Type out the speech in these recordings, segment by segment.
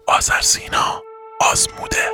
آذرسینا آزموده.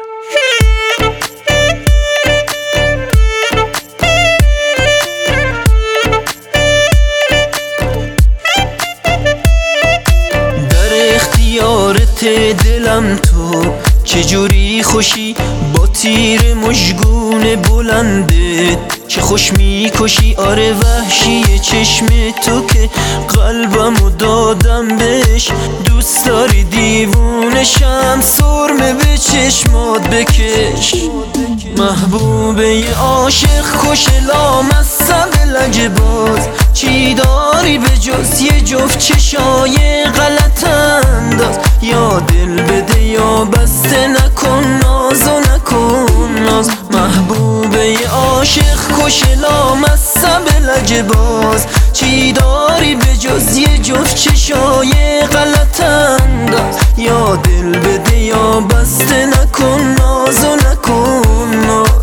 در اختیارت دلم تو چجوری خوشی با تیر مژگون بلندت، چه خوش میکشی آره وحشی چشم تو که قلبمو دادم بهش. دوست داری دیوونشم سرمه به چشمات بکش. محبوبه عاشق کش لامصب لجباز، چی داری به جز یه جفت چشای غلط انداز. یا دل بده یا بسته نکن ناز و نکن ناز. محبوبه عاشق کش لامصب لجباز، چی داری به جز یه جفت چشای غلط انداز. یا دل بده یا بسته نکن ناز و نکن ناز.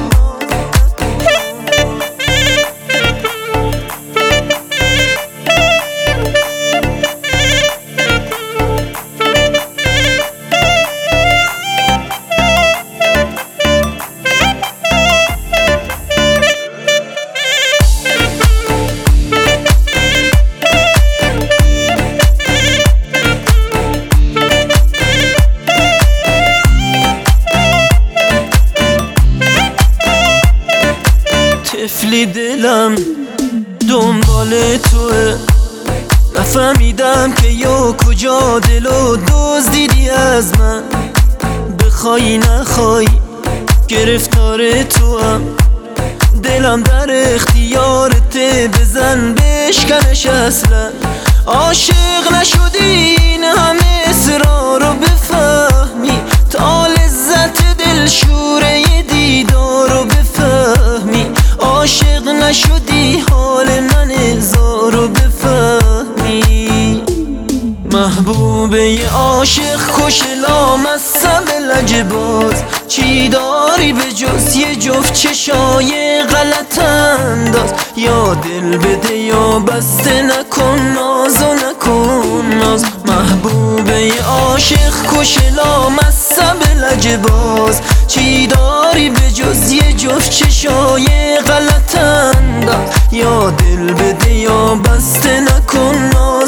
طفلی دلم دنبال توه، نفهمیدم که یا کجا دلو دزدیدی از من. بخوای نخوای گرفتار توام، دلم در اختیارت بزن بشکنش اصلا. عاشق نشدی این همه اصرار رو بفهمی، تا لذت دلشوره دیدار رو بفهمی. عاشق نشدی حال من هزار رو بفهمی. محبوبه عاشق کش لامصب لجباز، چی داری به جز یه جفت چشای غلط انداز. یا دل بده یا بسته نکن ناز و نکن ناز. محبوبه عاشق کش لامصب لجباز، چی داری به جز یه جفت چشای غلط انداز. یا دل بده یا بسته نکن ناز.